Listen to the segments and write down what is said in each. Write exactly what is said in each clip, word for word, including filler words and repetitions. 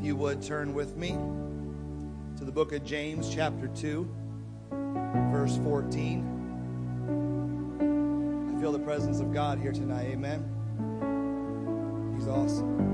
you would turn with me to the book of James, chapter two, verse fourteen. I feel the presence of God here tonight, amen? He's awesome.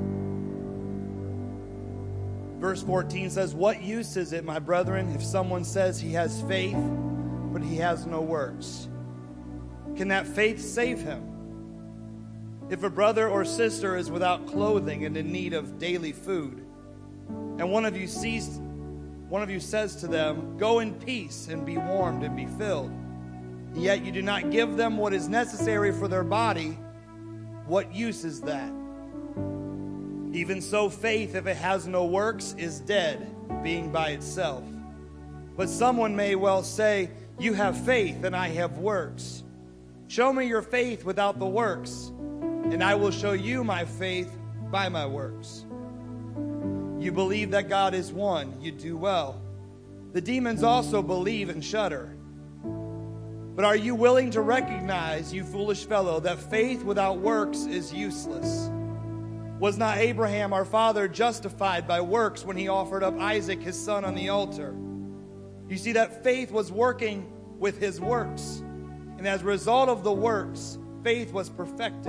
Verse fourteen says, "What use is it, my brethren, if someone says he has faith, but he has no works? Can that faith save him? If a brother or sister is without clothing and in need of daily food, and one of you sees, one of you says to them, 'Go in peace and be warmed and be filled,' yet you do not give them what is necessary for their body, what use is that? Even so, faith, if it has no works, is dead, being by itself. But someone may well say, 'You have faith, and I have works. Show me your faith without the works, and I will show you my faith by my works.' You believe that God is one, you do well. The demons also believe and shudder. But are you willing to recognize, you foolish fellow, that faith without works is useless? Was not Abraham our father justified by works when he offered up Isaac his son on the altar? You see that faith was working with his works, and as a result of the works, faith was perfected.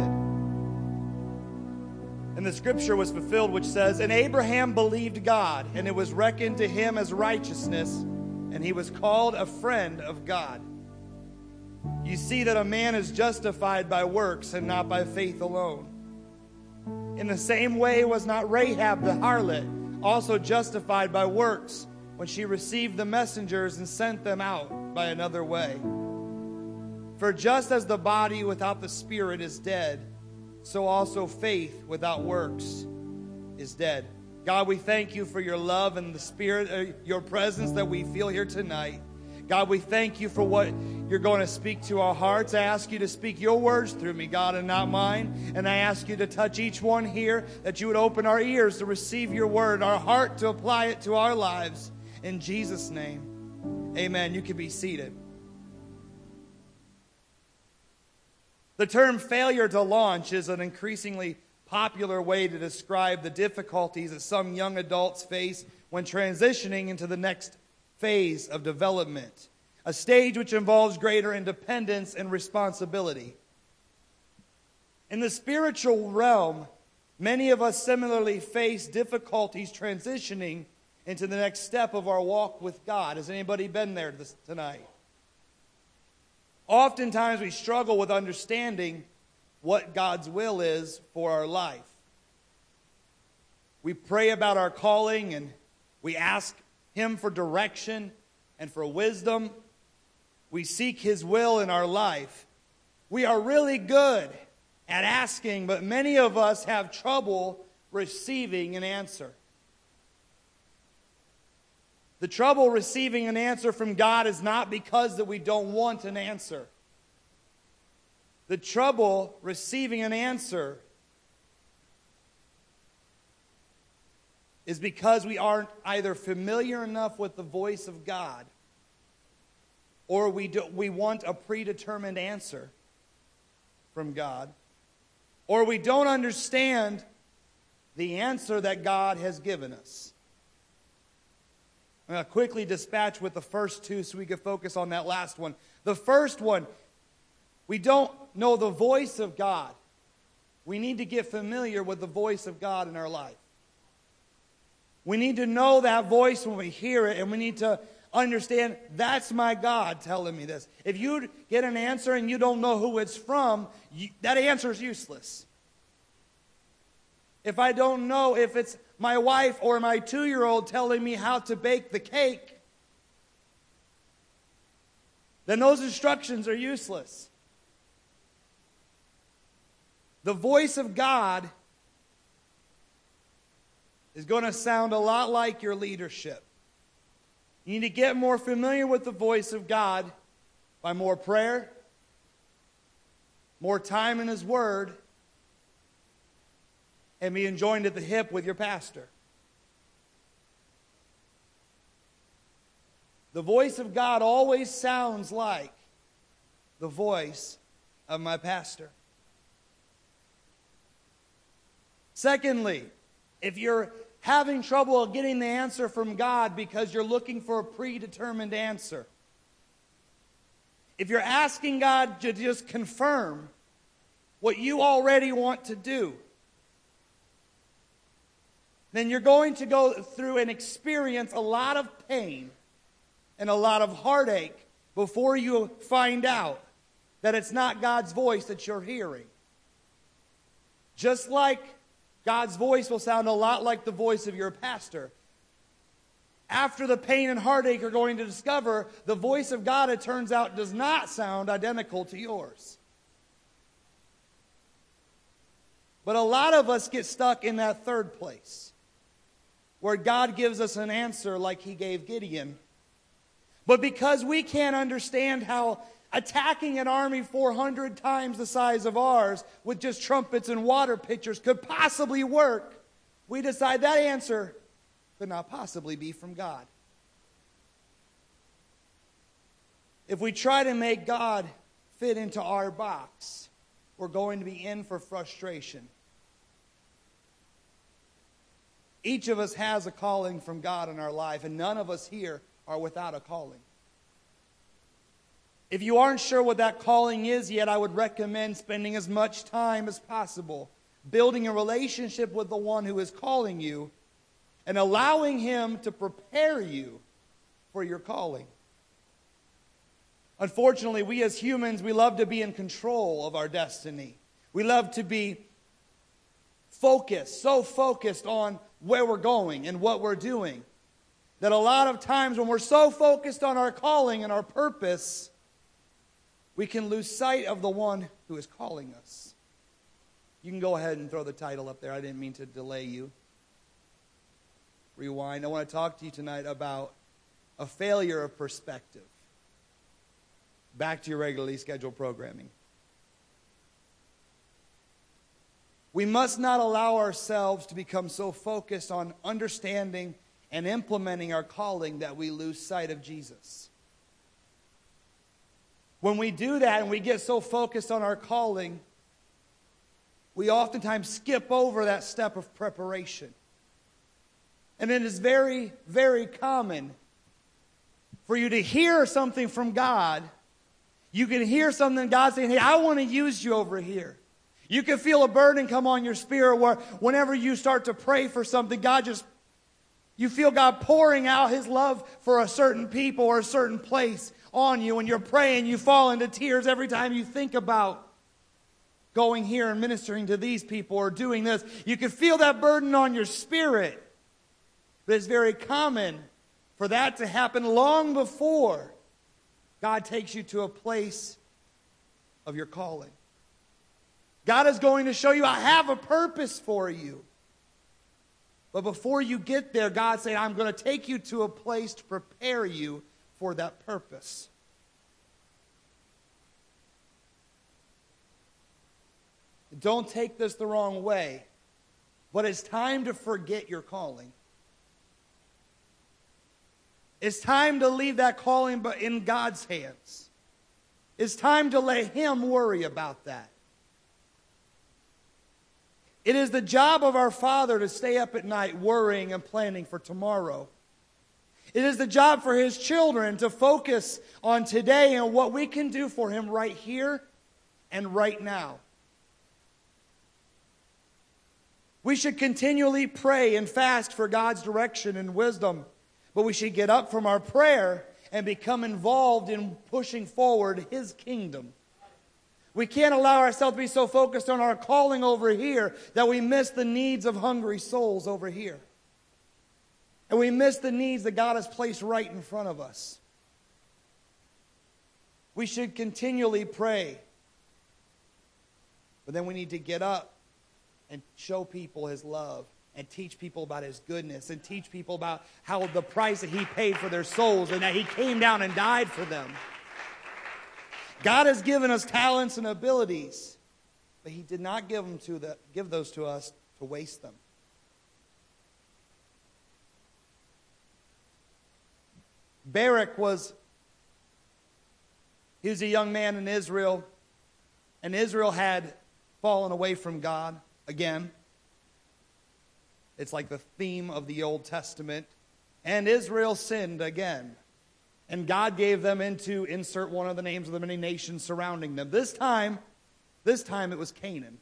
And the scripture was fulfilled which says, 'And Abraham believed God, and it was reckoned to him as righteousness, and he was called a friend of God.' You see that a man is justified by works and not by faith alone. In the same way was not Rahab the harlot also justified by works when she received the messengers and sent them out by another way? For just as the body without the spirit is dead, so also faith without works is dead." God, we thank you for your love and the spirit, uh, your presence that we feel here tonight. God, we thank you for what you're going to speak to our hearts. I ask you to speak your words through me, God, and not mine. And I ask you to touch each one here, that you would open our ears to receive your word, our heart to apply it to our lives. In Jesus' name, amen. You can be seated. The term failure to launch is an increasingly popular way to describe the difficulties that some young adults face when transitioning into the next phase of development, a stage which involves greater independence and responsibility. In the spiritual realm, many of us similarly face difficulties transitioning into the next step of our walk with God. Has anybody been there this, tonight? Oftentimes we struggle with understanding what God's will is for our life. We pray about our calling and we ask Him for direction and for wisdom. We seek His will in our life. We are really good at asking, but many of us have trouble receiving an answer. The trouble receiving an answer from God is not because that we don't want an answer. The trouble receiving an answer is because we aren't either familiar enough with the voice of God, or we do, we want a predetermined answer from God, or we don't understand the answer that God has given us. I'm going to quickly dispatch with the first two so we can focus on that last one. The first one, we don't know the voice of God. We need to get familiar with the voice of God in our life. We need to know that voice when we hear it, and we need to understand that's my God telling me this. If you get an answer and you don't know who it's from, you, that answer is useless. If I don't know if it's my wife or my two-year-old telling me how to bake the cake, then those instructions are useless. The voice of God is going to sound a lot like your leadership. You need to get more familiar with the voice of God by more prayer, more time in His Word, and being joined at the hip with your pastor. The voice of God always sounds like the voice of my pastor. Secondly, if you're having trouble getting the answer from God because you're looking for a predetermined answer. If you're asking God to just confirm what you already want to do, then you're going to go through and experience a lot of pain and a lot of heartache before you find out that it's not God's voice that you're hearing. Just like God's voice will sound a lot like the voice of your pastor. After the pain and heartache, you're going to discover the voice of God, it turns out, does not sound identical to yours. But a lot of us get stuck in that third place, where God gives us an answer like He gave Gideon. But because we can't understand how attacking an army four hundred times the size of ours with just trumpets and water pitchers could possibly work, we decide that answer could not possibly be from God. If we try to make God fit into our box, we're going to be in for frustration. Each of us has a calling from God in our life, and none of us here are without a calling. If you aren't sure what that calling is yet, I would recommend spending as much time as possible building a relationship with the one who is calling you and allowing Him to prepare you for your calling. Unfortunately, we as humans, we love to be in control of our destiny. We love to be focused, so focused on where we're going and what we're doing, that a lot of times when we're so focused on our calling and our purpose, we can lose sight of the one who is calling us. You can go ahead and throw the title up there. I didn't mean to delay you. Rewind. I want to talk to you tonight about a failure of perspective. Back to your regularly scheduled programming. We must not allow ourselves to become so focused on understanding and implementing our calling that we lose sight of Jesus. When we do that and we get so focused on our calling, we oftentimes skip over that step of preparation. And it is very, very common for you to hear something from God. You can hear something God saying, hey, I want to use you over here. You can feel a burden come on your spirit where whenever you start to pray for something, God just, you feel God pouring out His love for a certain people or a certain place on you. When you're praying, you fall into tears every time you think about going here and ministering to these people or doing this. You can feel that burden on your spirit. But it's very common for that to happen long before God takes you to a place of your calling. God is going to show you, I have a purpose for you. But before you get there, God's saying, I'm going to take you to a place to prepare you for that purpose. Don't take this the wrong way, but it's time to forget your calling. It's time to leave that calling but in God's hands. It's time to let Him worry about that. It is the job of our Father to stay up at night worrying and planning for tomorrow. It is the job for His children to focus on today and what we can do for Him right here and right now. We should continually pray and fast for God's direction and wisdom, but we should get up from our prayer and become involved in pushing forward His kingdom. We can't allow ourselves to be so focused on our calling over here that we miss the needs of hungry souls over here. And we miss the needs that God has placed right in front of us. We should continually pray. But then we need to get up and show people His love and teach people about His goodness and teach people about how the price that He paid for their souls and that He came down and died for them. God has given us talents and abilities, but He did not give them to the, give those to us to waste them. Barak was, he was a young man in Israel, and Israel had fallen away from God again. It's like the theme of the Old Testament. And Israel sinned again. And God gave them into, insert one of the names of the many nations surrounding them. This time, this time it was Canaan.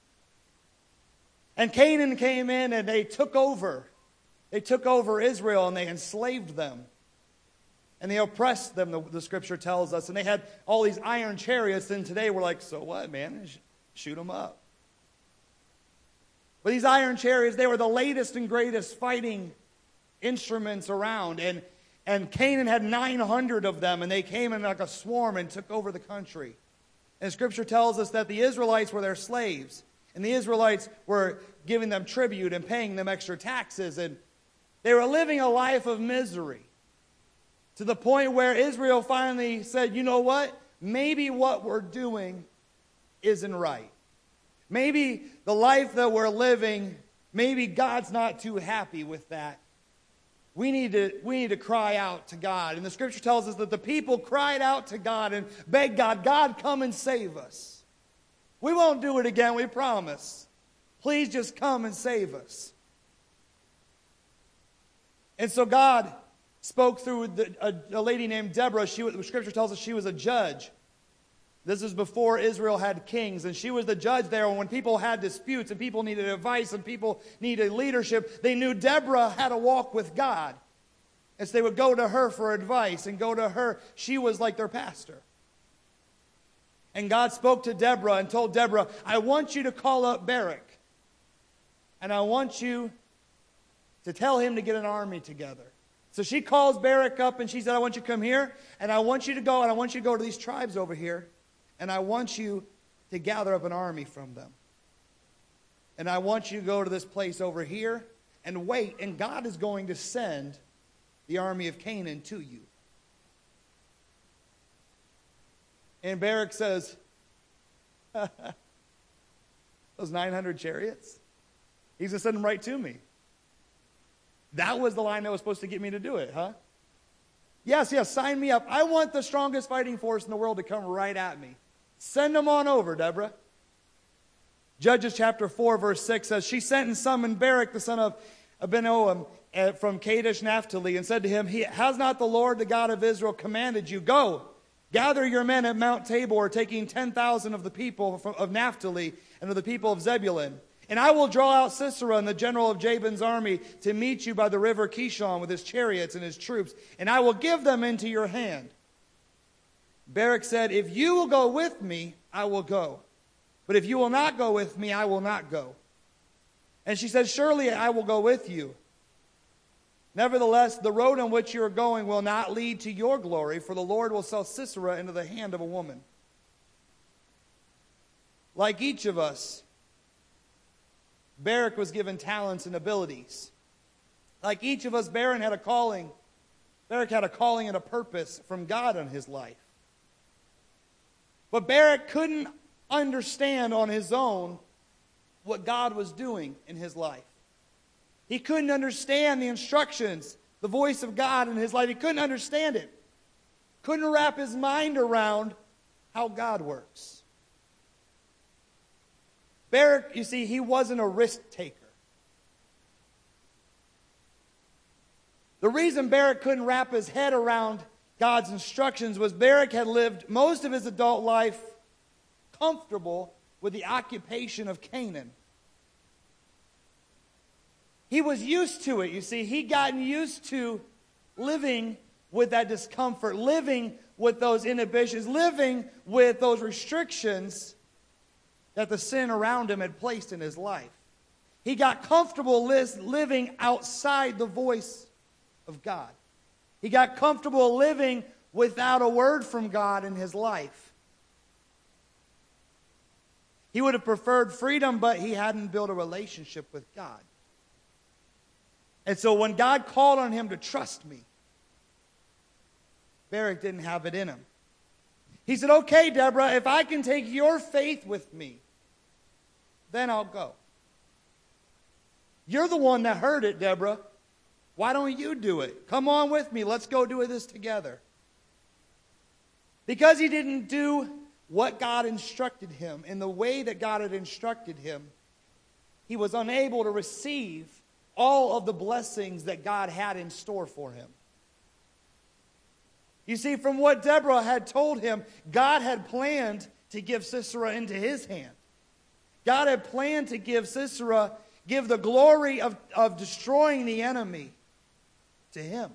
And Canaan came in and they took over. They took over Israel and they enslaved them. And they oppressed them, the, the scripture tells us. And they had all these iron chariots. And today we're like, so what, man? Shoot them up. But these iron chariots, they were the latest and greatest fighting instruments around. And, and Canaan had nine hundred of them. And they came in like a swarm and took over the country. And scripture tells us that the Israelites were their slaves. And the Israelites were giving them tribute and paying them extra taxes. And they were living a life of misery. To the point where Israel finally said, you know what? Maybe what we're doing isn't right. Maybe the life that we're living, maybe God's not too happy with that. We need to, we need to cry out to God. And the scripture tells us that the people cried out to God and begged God, God, come and save us. We won't do it again, we promise. Please just come and save us. And so God spoke through the, a, a lady named Deborah. She, the scripture tells us she was a judge. This is before Israel had kings, and she was the judge there. And when people had disputes and people needed advice and people needed leadership, they knew Deborah had a walk with God. And so they would go to her for advice and go to her. She was like their pastor. And God spoke to Deborah and told Deborah, I want you to call up Barak. And I want you to tell him to get an army together. So she calls Barak up and she said, I want you to come here. And I want you to go and I want you to go to these tribes over here. And I want you to gather up an army from them. And I want you to go to this place over here and wait. And God is going to send the army of Canaan to you. And Barak says, those nine hundred chariots? He's going to send them right to me. That was the line that was supposed to get me to do it, huh? Yes, yes, sign me up. I want the strongest fighting force in the world to come right at me. Send them on over, Deborah. Judges chapter four, verse six says, she sent and summoned Barak, the son of Abinoam, from Kadesh Naphtali, and said to him, has not the Lord, the God of Israel, commanded you, go, gather your men at Mount Tabor, taking ten thousand of the people of Naphtali and of the people of Zebulun. And I will draw out Sisera and the general of Jabin's army to meet you by the river Kishon with his chariots and his troops, and I will give them into your hand. Barak said, if you will go with me, I will go. But if you will not go with me, I will not go. And she said, surely I will go with you. Nevertheless, the road on which you are going will not lead to your glory, for the Lord will sell Sisera into the hand of a woman. Like each of us, Barak was given talents and abilities. Like each of us, Barak had a calling. Barak had a calling and a purpose from God on his life. But Barak couldn't understand on his own what God was doing in his life. He couldn't understand the instructions, the voice of God in his life. He couldn't understand it. Couldn't wrap his mind around how God works. Barak, you see, he wasn't a risk taker. The reason Barak couldn't wrap his head around God's instructions was Barak had lived most of his adult life comfortable with the occupation of Canaan. He was used to it, you see. He'd gotten used to living with that discomfort, living with those inhibitions, living with those restrictions that the sin around him had placed in his life. He got comfortable living outside the voice of God. He got comfortable living without a word from God in his life. He would have preferred freedom, but he hadn't built a relationship with God. And so when God called on him to trust me, Barak didn't have it in him. He said, okay, Deborah, if I can take your faith with me, then I'll go. You're the one that heard it, Deborah. Why don't you do it? Come on with me. Let's go do this together. Because he didn't do what God instructed him in the way that God had instructed him, he was unable to receive all of the blessings that God had in store for him. You see, from what Deborah had told him, God had planned to give Sisera into his hand. God had planned to give Sisera, give the glory of, of destroying the enemy to him.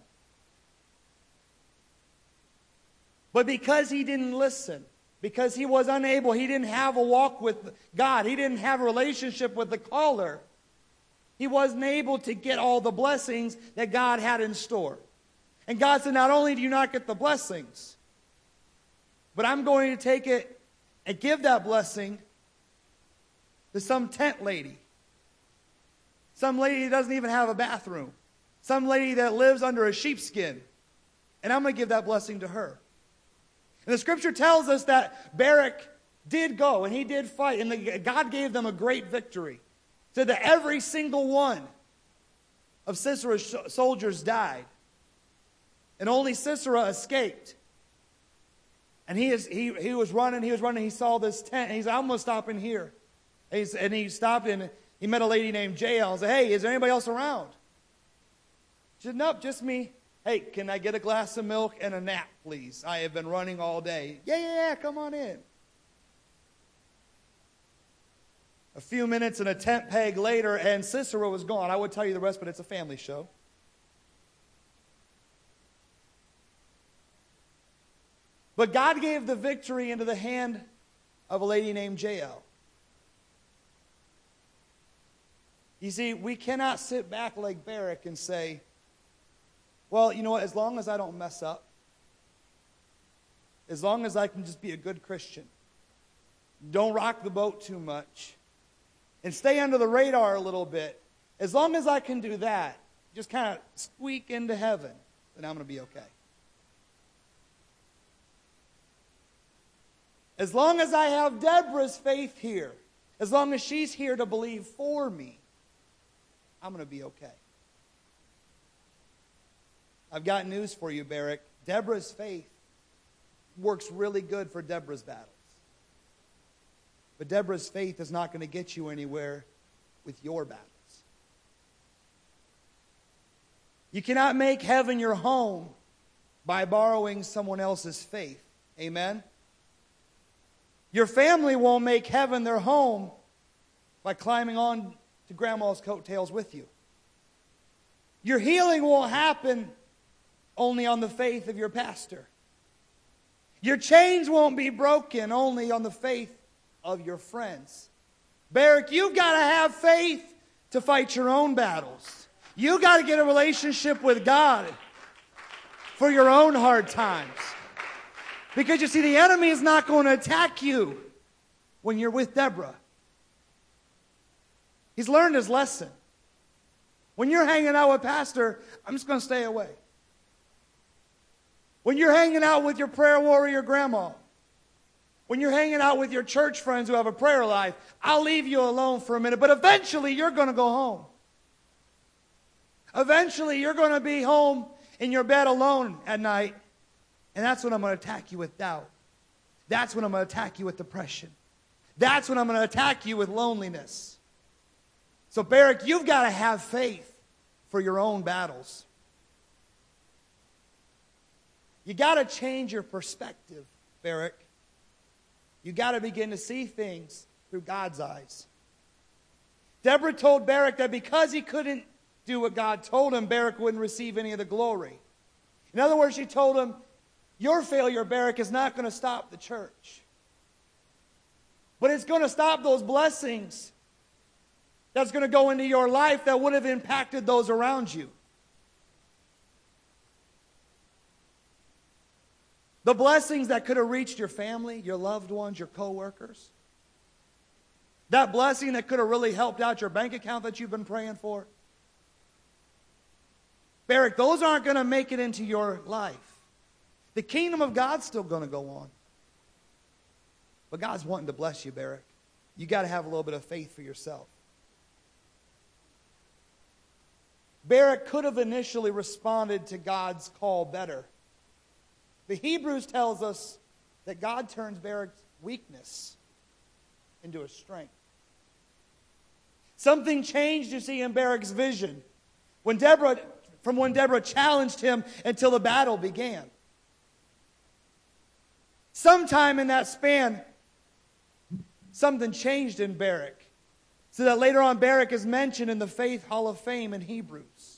But because he didn't listen, because he was unable, he didn't have a walk with God, he didn't have a relationship with the caller, he wasn't able to get all the blessings that God had in store. And God said, not only do you not get the blessings, but I'm going to take it and give that blessing to some tent lady. Some lady that doesn't even have a bathroom. Some lady that lives under a sheepskin. And I'm going to give that blessing to her. And the scripture tells us that Barak did go and he did fight. And the, God gave them a great victory. So that every single one of Sisera's soldiers died. And only Sisera escaped. And he, is, he, he was running, he was running, he saw this tent, and he said, I'm going to stop in here. And, he's, and he stopped and he met a lady named Jael and said, hey, is there anybody else around? She said, nope, just me. Hey, can I get a glass of milk and a nap, please? I have been running all day. Yeah, yeah, yeah, come on in. A few minutes and a tent peg later, and Sisera was gone. I would tell you the rest, but it's a family show. But God gave the victory into the hand of a lady named Jael. You see, we cannot sit back like Barak and say, well, you know what, as long as I don't mess up, as long as I can just be a good Christian, don't rock the boat too much, and stay under the radar a little bit, as long as I can do that, just kind of squeak into heaven, then I'm going to be okay. As long as I have Deborah's faith here, as long as she's here to believe for me, I'm going to be okay. I've got news for you, Barak. Deborah's faith works really good for Deborah's battles. But Deborah's faith is not going to get you anywhere with your battles. You cannot make heaven your home by borrowing someone else's faith. Amen? Your family won't make heaven their home by climbing on to grandma's coattails with you. Your healing won't happen only on the faith of your pastor. Your chains won't be broken only on the faith of your friends. Barak, you've got to have faith to fight your own battles. You've got to get a relationship with God for your own hard times. Because you see, the enemy is not going to attack you when you're with Deborah. He's learned his lesson. When you're hanging out with Pastor, I'm just going to stay away. When you're hanging out with your prayer warrior grandma, when you're hanging out with your church friends who have a prayer life, I'll leave you alone for a minute, but eventually you're going to go home. Eventually you're going to be home in your bed alone at night. And that's when I'm going to attack you with doubt. That's when I'm going to attack you with depression. That's when I'm going to attack you with loneliness. So Barak, you've got to have faith for your own battles. You got to change your perspective, Barak. You got to begin to see things through God's eyes. Deborah told Barak that because he couldn't do what God told him, Barak wouldn't receive any of the glory. In other words, she told him, your failure, Barak, is not going to stop the church. But it's going to stop those blessings that's going to go into your life that would have impacted those around you. The blessings that could have reached your family, your loved ones, your co-workers. That blessing that could have really helped out your bank account that you've been praying for. Barak, those aren't going to make it into your life. The kingdom of God's still going to go on. But God's wanting to bless you, Barak. You got to have a little bit of faith for yourself. Barak could have initially responded to God's call better. The Hebrews tells us that God turns Barak's weakness into a strength. Something changed, you see, in Barak's vision. When Deborah, from when Deborah challenged him until the battle began. Sometime in that span, something changed in Barak. So that later on Barak is mentioned in the Faith Hall of Fame in Hebrews.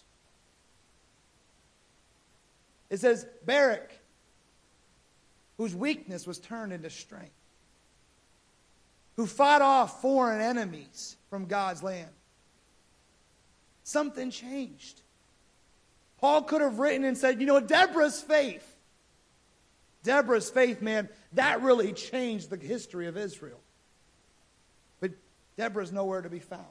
It says, Barak, whose weakness was turned into strength, who fought off foreign enemies from God's land. Something changed. Paul could have written and said, you know, Deborah's faith. Deborah's faith, man, that really changed the history of Israel. But Deborah's nowhere to be found.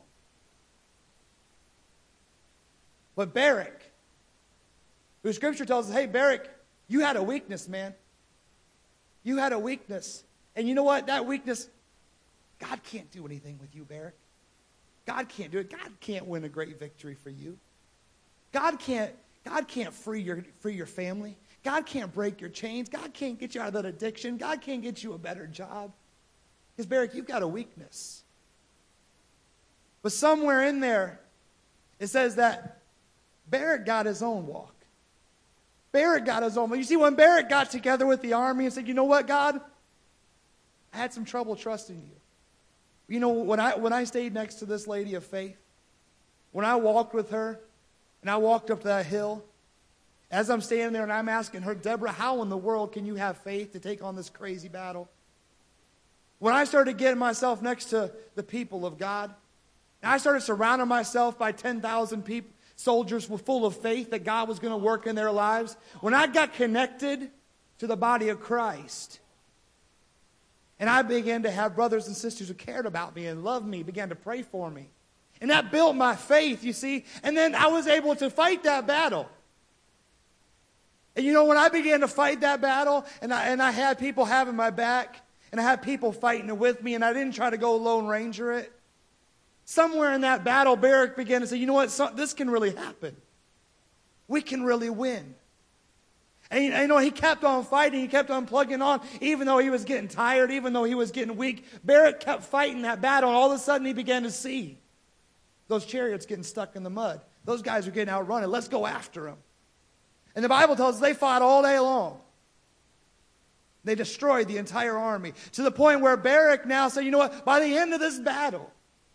But Barak, who Scripture tells us, hey, Barak, you had a weakness, man. You had a weakness. And you know what? That weakness, God can't do anything with you, Barak. God can't do it. God can't win a great victory for you. God can't, God can't free your, free your family. God can't break your chains. God can't get you out of that addiction. God can't get you a better job. Because, Barak, you've got a weakness. But somewhere in there, it says that Barak got his own walk. Barak got his own walk. You see, when Barak got together with the army and said, you know what, God? I had some trouble trusting you. You know, when I when I stayed next to this lady of faith, when I walked with her, and I walked up that hill, as I'm standing there and I'm asking her, Deborah, how in the world can you have faith to take on this crazy battle? When I started getting myself next to the people of God, and I started surrounding myself by ten thousand people, soldiers were full of faith that God was going to work in their lives. When I got connected to the body of Christ, and I began to have brothers and sisters who cared about me and loved me, began to pray for me. And that built my faith, you see. And then I was able to fight that battle. And you know, when I began to fight that battle, and I, and I had people having my back, and I had people fighting it with me, and I didn't try to go Lone Ranger it, somewhere in that battle, Barak began to say, you know what, so, this can really happen. We can really win. And you know, he kept on fighting, he kept on plugging on, even though he was getting tired, even though he was getting weak. Barak kept fighting that battle, and all of a sudden he began to see those chariots getting stuck in the mud. Those guys are getting outrun. Let's go after them. And the Bible tells us they fought all day long. They destroyed the entire army, to the point where Barak now said, you know what, by the end of this battle,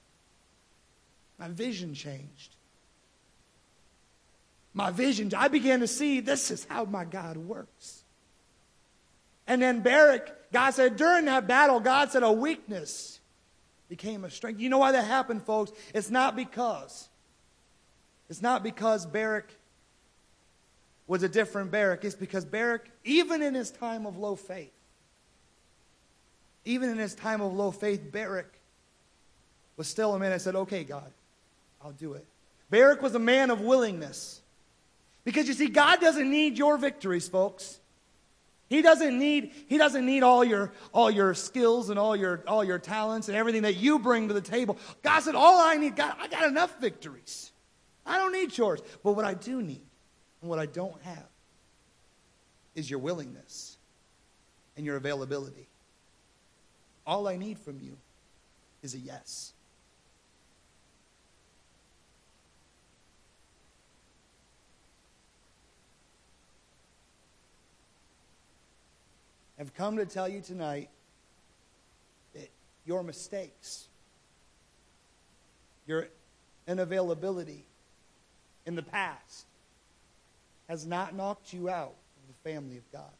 my vision changed. My vision, I began to see this is how my God works. And then Barak, God said, during that battle, God said a weakness became a strength. You know why that happened, folks? It's not because. It's not because Barak was a different Barak. It's because Barak, even in his time of low faith, even in his time of low faith, Barak was still a man that said, okay, God, I'll do it. Barak was a man of willingness. Because you see, God doesn't need your victories, folks. He doesn't need, he doesn't need all your, all your skills and all your, all your talents and everything that you bring to the table. God said, all I need, God, I got enough victories. I don't need yours. But what I do need and what I don't have is your willingness and your availability. All I need from you is a yes. I've come to tell you tonight that your mistakes, your unavailability in the past has not knocked you out of the family of God.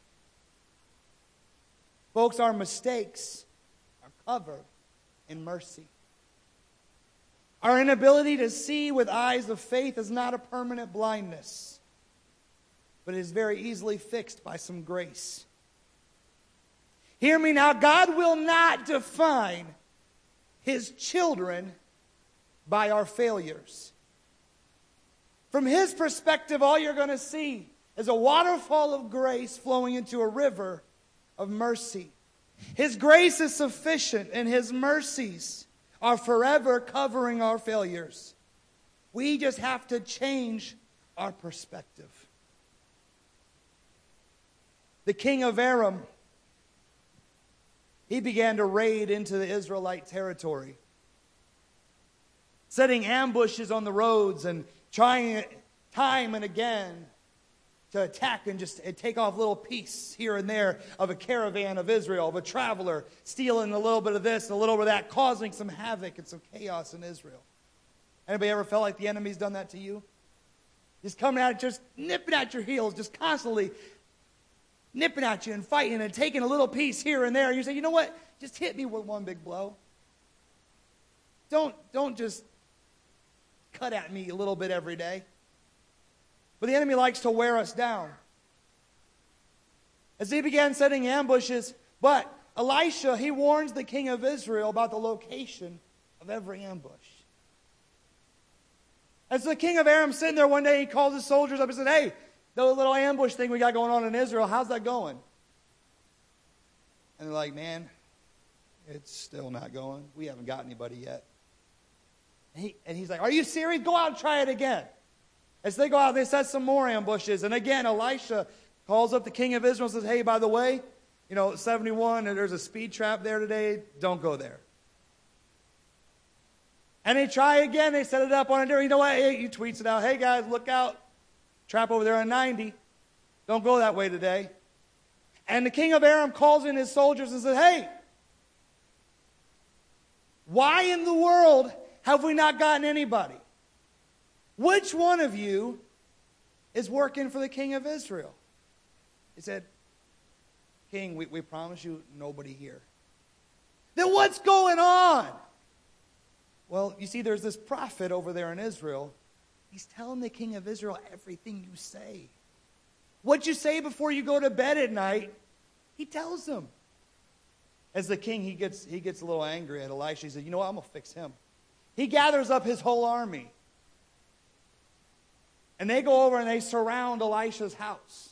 Folks, our mistakes are covered in mercy. Our inability to see with eyes of faith is not a permanent blindness, but it is very easily fixed by some grace. Hear me now, God will not define His children by our failures. From His perspective, all you're going to see is a waterfall of grace flowing into a river of mercy. His grace is sufficient, and His mercies are forever covering our failures. We just have to change our perspective. The king of Aram, he began to raid into the Israelite territory, setting ambushes on the roads and trying time and again to attack and just and take off little piece here and there of a caravan of Israel, of a traveler, stealing a little bit of this and a little bit of that, causing some havoc and some chaos in Israel. Anybody ever felt like the enemy's done that to you? Just coming at, just nipping at your heels, just constantly nipping at you and fighting and taking a little piece here and there. And you say, you know what? Just hit me with one big blow. Don't, don't just cut at me a little bit every day. But the enemy likes to wear us down. As he began setting ambushes, but Elisha, he warns the king of Israel about the location of every ambush. As the king of Aram sitting there one day, he calls his soldiers up and said, hey, the little ambush thing we got going on in Israel, how's that going? And they're like, man, it's still not going. We haven't got anybody yet. And, he, and he's like, are you serious? Go out and try it again. As they go out, they set some more ambushes. And again, Elisha calls up the king of Israel and says, hey, by the way, you know, seventy-one, and there's a speed trap there today. Don't go there. And they try again. They set it up on a different, you know what? He tweets it out. Hey, guys, look out. Trap over there on ninety. Don't go that way today. And the king of Aram calls in his soldiers and says, hey, why in the world have we not gotten anybody? Which one of you is working for the king of Israel? He said, King, we, we promise you nobody here. Then what's going on? Well, you see, there's this prophet over there in Israel. He's telling the king of Israel everything you say. What you say before you go to bed at night, he tells them. As the king, he gets, he gets a little angry at Elisha. He said, you know what, I'm going to fix him. He gathers up his whole army. And they go over and they surround Elisha's house.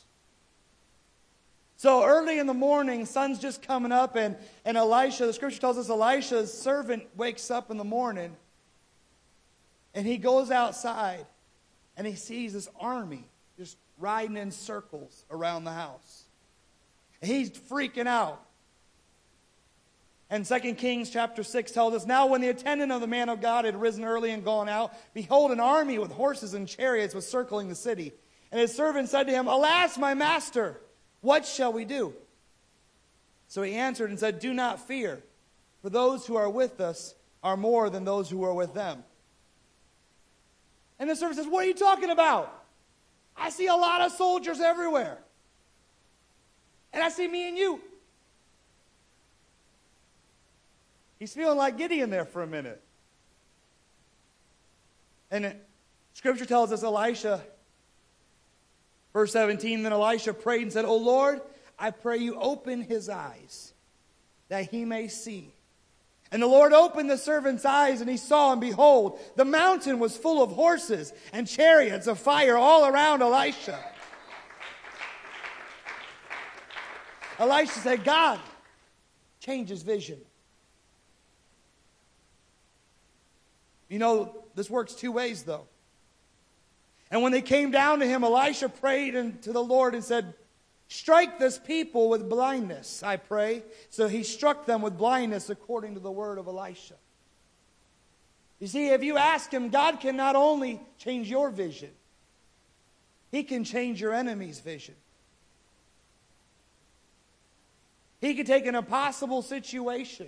So early in the morning, sun's just coming up, and, and Elisha, the scripture tells us Elisha's servant wakes up in the morning, and he goes outside, and he sees this army just riding in circles around the house. And he's freaking out. And Second Kings chapter six tells us, now when the attendant of the man of God had risen early and gone out, behold, an army with horses and chariots was circling the city. And his servant said to him, alas, my master, what shall we do? So he answered and said, do not fear, for those who are with us are more than those who are with them. And the servant says, what are you talking about? I see a lot of soldiers everywhere. And I see me and you. He's feeling like Gideon there for a minute. And it, Scripture tells us Elisha, verse seventeen, then Elisha prayed and said, O Lord, I pray you open his eyes, that he may see. And the Lord opened the servant's eyes, and he saw, and behold, the mountain was full of horses and chariots of fire all around Elisha. Elisha said, God, change his vision. You know, this works two ways, though. And when they came down to him, Elisha prayed to the Lord and said, strike this people with blindness, I pray. So he struck them with blindness according to the word of Elisha. You see, if you ask him, God can not only change your vision, he can change your enemy's vision. He can take an impossible situation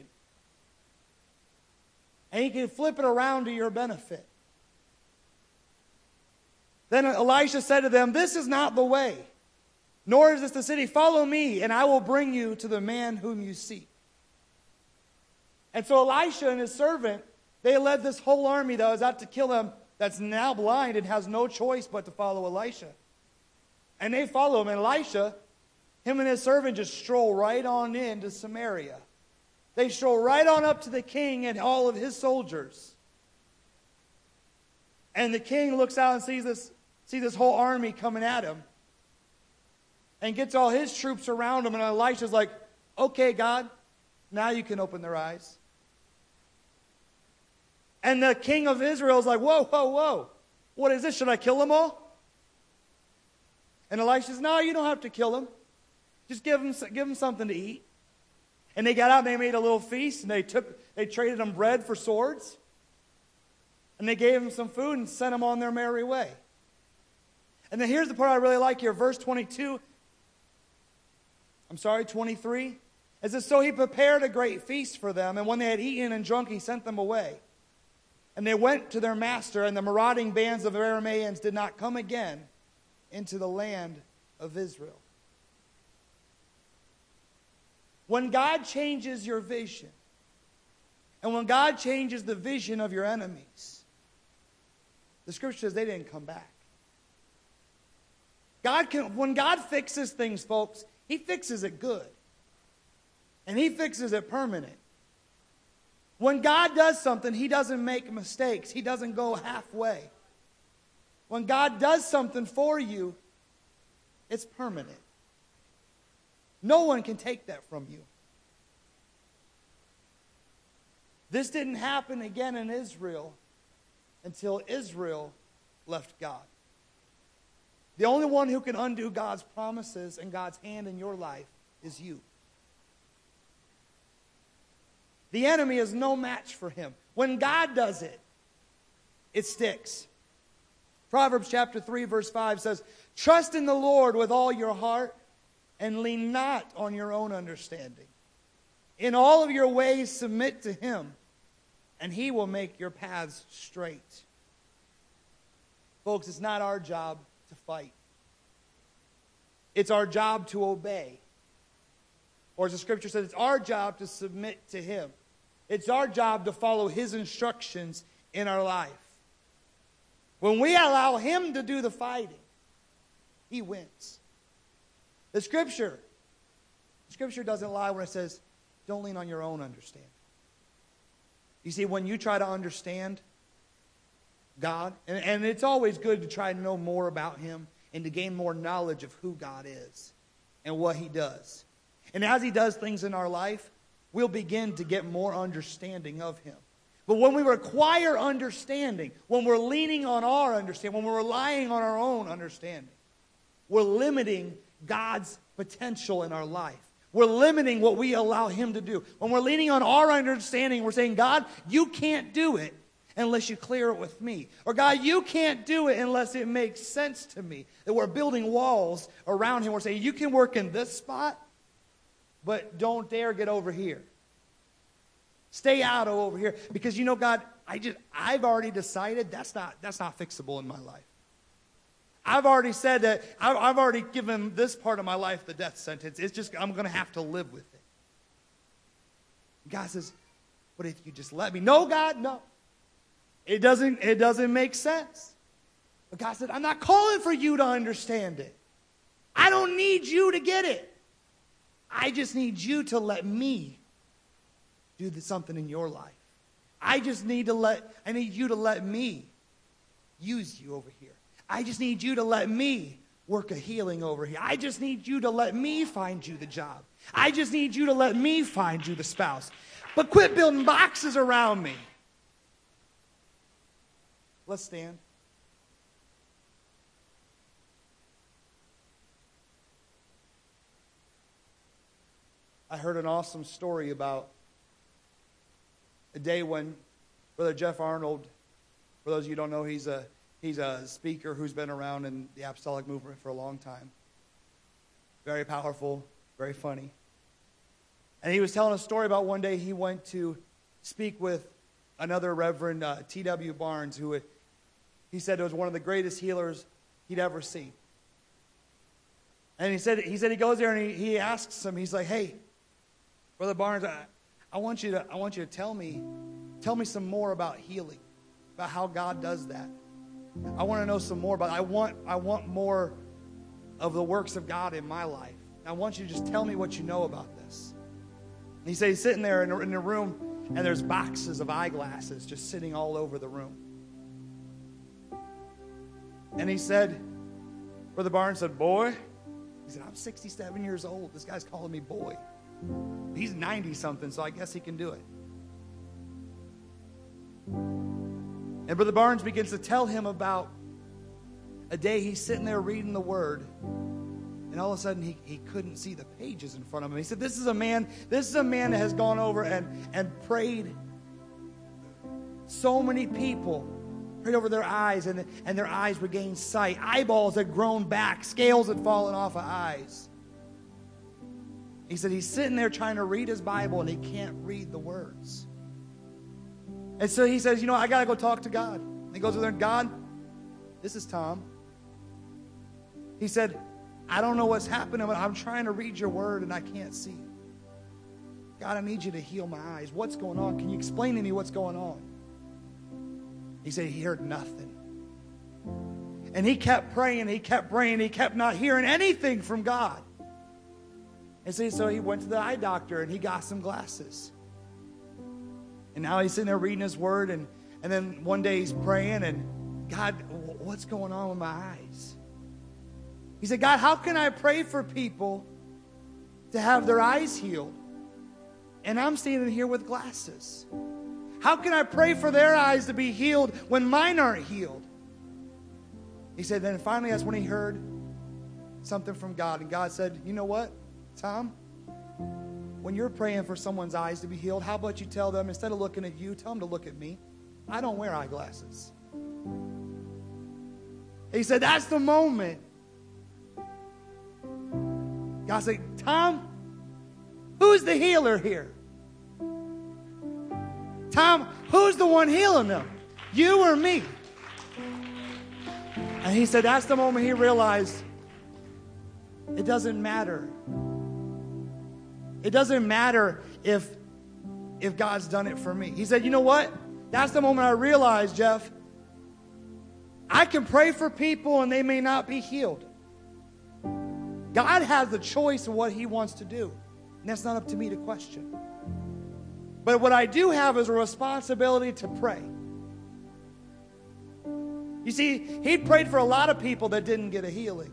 and he can flip it around to your benefit. Then Elisha said to them, this is not the way, nor is this the city. Follow me, and I will bring you to the man whom you seek. And so Elisha and his servant, they led this whole army that was out to kill him, that's now blind and has no choice but to follow Elisha. And they follow him, and Elisha, him and his servant just stroll right on into Samaria. They stroll right on up to the king and all of his soldiers. And the king looks out and sees this, sees this whole army coming at him. And gets all his troops around him. And Elisha's like, okay, God, now you can open their eyes. And the king of Israel is like, whoa, whoa, whoa. What is this? Should I kill them all? And Elisha says, no, you don't have to kill them. Just give them, give them something to eat. And they got out and they made a little feast. And they took, they traded them bread for swords. And they gave them some food and sent them on their merry way. And then here's the part I really like here. Verse twenty-two. I'm sorry, twenty-three. It says, so he prepared a great feast for them, and when they had eaten and drunk, he sent them away. And they went to their master, and the marauding bands of Aramaeans did not come again into the land of Israel. When God changes your vision, and when God changes the vision of your enemies, the scripture says they didn't come back. God can, when God fixes things, folks, He fixes it good. And He fixes it permanent. When God does something, He doesn't make mistakes. He doesn't go halfway. When God does something for you, it's permanent. No one can take that from you. This didn't happen again in Israel until Israel left God. The only one who can undo God's promises and God's hand in your life is you. The enemy is no match for him. When God does it, it sticks. Proverbs chapter three verse five says, trust in the Lord with all your heart and lean not on your own understanding. In all of your ways submit to Him, and He will make your paths straight. Folks, it's not our job to fight. It's our job to obey. Or as the scripture says, it's our job to submit to Him. It's our job to follow His instructions in our life. When we allow Him to do the fighting, He wins. The scripture, the scripture doesn't lie when it says, don't lean on your own understanding. You see, when you try to understand God, and, and it's always good to try to know more about Him and to gain more knowledge of who God is and what He does. And as He does things in our life, we'll begin to get more understanding of Him. But when we require understanding, when we're leaning on our understanding, when we're relying on our own understanding, we're limiting God's potential in our life. We're limiting what we allow Him to do. When we're leaning on our understanding, we're saying, God, you can't do it unless you clear it with me. Or God, you can't do it unless it makes sense to me. That we're building walls around Him. We're saying, you can work in this spot, but don't dare get over here. Stay out of over here. Because you know, God, I just I've already decided that's not that's not fixable in my life. I've already said that I've, I've already given this part of my life the death sentence. It's just I'm going to have to live with it. God says, "But if you just let me?" No, God, no. It doesn't. It doesn't make sense. But God said, "I'm not calling for you to understand it. I don't need you to get it. I just need you to let me do something in your life. I just need to let. I need you to let me use you over here. I just need you to let me work a healing over here. I just need you to let me find you the job. I just need you to let me find you the spouse. But quit building boxes around me." Let's stand. I heard an awesome story about a day when Brother Jeff Arnold, for those of you who don't know, he's a He's a speaker who's been around in the apostolic movement for a long time. Very powerful, very funny. And he was telling a story about one day he went to speak with another Reverend uh, T W Barnes, who had, he said was one of the greatest healers he'd ever seen. And he said he said he goes there and he, he asks him, he's like, "Hey, Brother Barnes, I, I want you to I want you to tell me, tell me some more about healing, about how God does that. I want to know some more about it. I want, I want more of the works of God in my life. I want you to just tell me what you know about this." And he said he's sitting there in a, in a room, and there's boxes of eyeglasses just sitting all over the room. And he said, Brother Barnes said, "Boy," he said, "I'm sixty-seven years old. This guy's calling me boy. He's ninety-something, so I guess he can do it." And Brother Barnes begins to tell him about a day he's sitting there reading the Word, and all of a sudden he, he couldn't see the pages in front of him. He said, this is a man, this is a man that has gone over and, and prayed so many people Prayed over their eyes, and, and their eyes regained sight. Eyeballs had grown back. Scales had fallen off of eyes. He said he's sitting there trying to read his Bible, and he can't read the words. And so he says, you know, I got to go talk to God. And he goes over there, God, this is Tom. He said, I don't know what's happening, but I'm trying to read your word, and I can't see. God, I need you to heal my eyes. What's going on? Can you explain to me what's going on? He said he heard nothing. And he kept praying, he kept praying, he kept not hearing anything from God. And so, so he went to the eye doctor and he got some glasses. And now he's sitting there reading his word, and, and then one day he's praying, and God, what's going on with my eyes? He said, God, how can I pray for people to have their eyes healed? And I'm standing here with glasses. How can I pray for their eyes to be healed when mine aren't healed? He said, then finally that's when he heard something from God. And God said, you know what, Tom? When you're praying for someone's eyes to be healed, how about you tell them, instead of looking at you, tell them to look at me. I don't wear eyeglasses. He said, that's the moment. God said, Tom, who's the healer here? Tom, who's the one healing them? You or me? And he said that's the moment he realized it doesn't matter. It doesn't matter if, if God's done it for me. He said, you know what? That's the moment I realized, Jeff, I can pray for people and they may not be healed. God has the choice of what he wants to do. And that's not up to me to question. But what I do have is a responsibility to pray. You see, he prayed for a lot of people that didn't get a healing.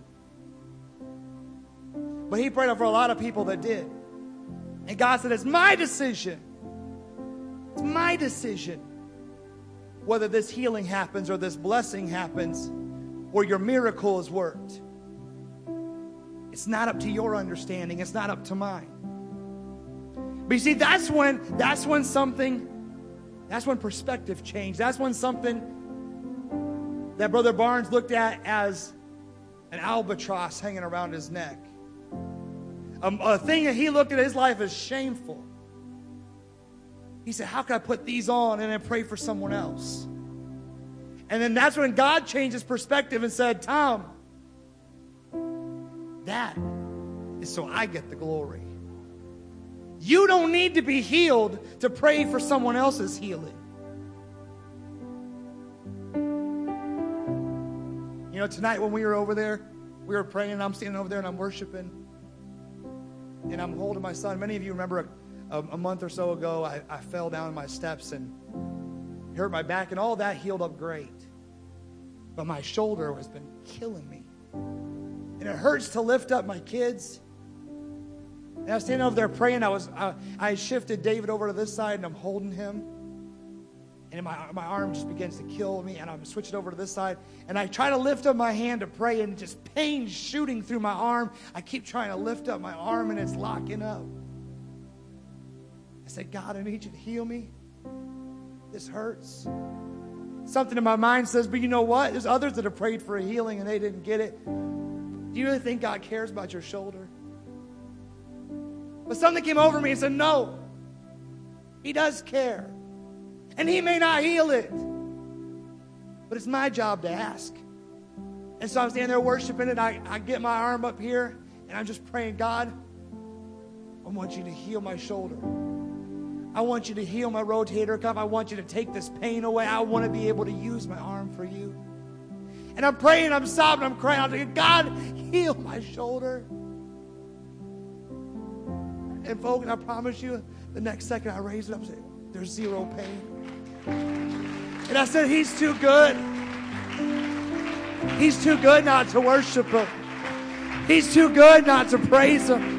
But he prayed for a lot of people that did. And God said, it's my decision. It's my decision whether this healing happens or this blessing happens or your miracle is worked. It's not up to your understanding. It's not up to mine. But you see, that's when, that's when something, that's when perspective changed. That's when something that Brother Barnes looked at as an albatross hanging around his neck. A, a thing that he looked at his life as shameful. He said, how can I put these on and then pray for someone else? And then that's when God changed his perspective and said, Tom, that is so I get the glory. You don't need to be healed to pray for someone else's healing. You know, tonight when we were over there, we were praying, and I'm standing over there and I'm worshiping. And I'm holding my son. Many of you remember a, a, a month or so ago, I, I fell down my steps and hurt my back, and all that healed up great. But my shoulder has been killing me. And it hurts to lift up my kids. And I was standing over there praying. I was I, I shifted David over to this side, and I'm holding him. And my, my arm just begins to kill me, and I'm switching over to this side. And I try to lift up my hand to pray, and just pain shooting through my arm. I keep trying to lift up my arm, and it's locking up. I said, God, I need you to heal me. This hurts. Something in my mind says, but you know what? There's others that have prayed for a healing, and they didn't get it. Do you really think God cares about your shoulder? But something came over me and said, no, he does care. And he may not heal it. But it's my job to ask. And so I'm standing there worshiping it. I, I get my arm up here, and I'm just praying, God, I want you to heal my shoulder. I want you to heal my rotator cuff. I want you to take this pain away. I want to be able to use my arm for you. And I'm praying, I'm sobbing, I'm crying. I'm thinking, God, heal my shoulder. And folks, I promise you, the next second I raised it up and said, there's zero pain. And I said, he's too good. He's too good not to worship him. He's too good not to praise him.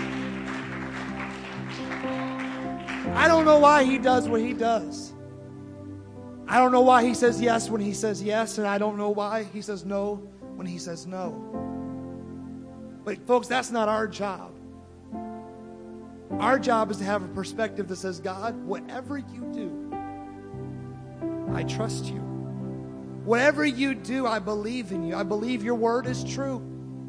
I don't know why he does what he does. I don't know why he says yes when he says yes, and I don't know why he says no when he says no. But folks, that's not our job. Our job is to have a perspective that says, God, whatever you do, I trust you. Whatever you do, I believe in you. I believe your word is true.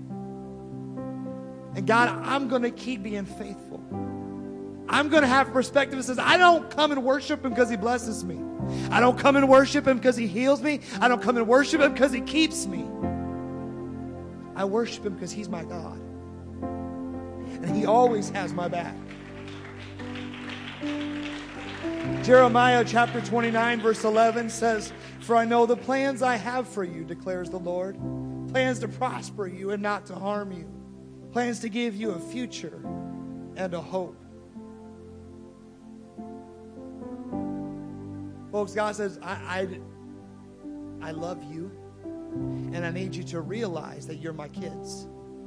And God, I'm going to keep being faithful. I'm going to have perspective that says, I don't come and worship him because he blesses me. I don't come and worship him because he heals me. I don't come and worship him because he keeps me. I worship him because he's my God. And he always has my back. Jeremiah chapter twenty-nine verse eleven says, for I know the plans I have for you, declares the Lord. Plans to prosper you and not to harm you. Plans to give you a future and a hope. Folks, God says, I, I, I love you, and I need you to realize that you're my kids.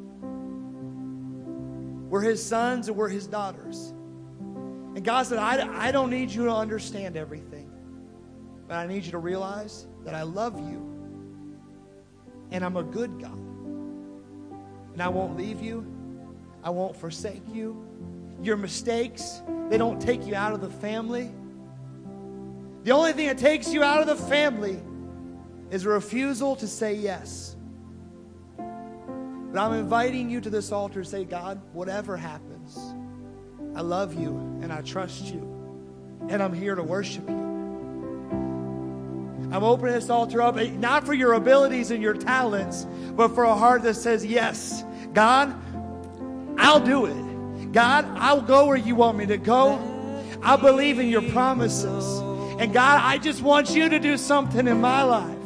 We're his sons and we're his daughters. And God said, I, I don't need you to understand everything, but I need you to realize that I love you, and I'm a good God. And I won't leave you. I won't forsake you. Your mistakes, they don't take you out of the family. The only thing that takes you out of the family is a refusal to say yes. But I'm inviting you to this altar to say, God, whatever happens, I love you and I trust you. And I'm here to worship you. I'm opening this altar up, not for your abilities and your talents, but for a heart that says, yes, God, I'll do it. God, I'll go where you want me to go. I believe in your promises. And God, I just want you to do something in my life.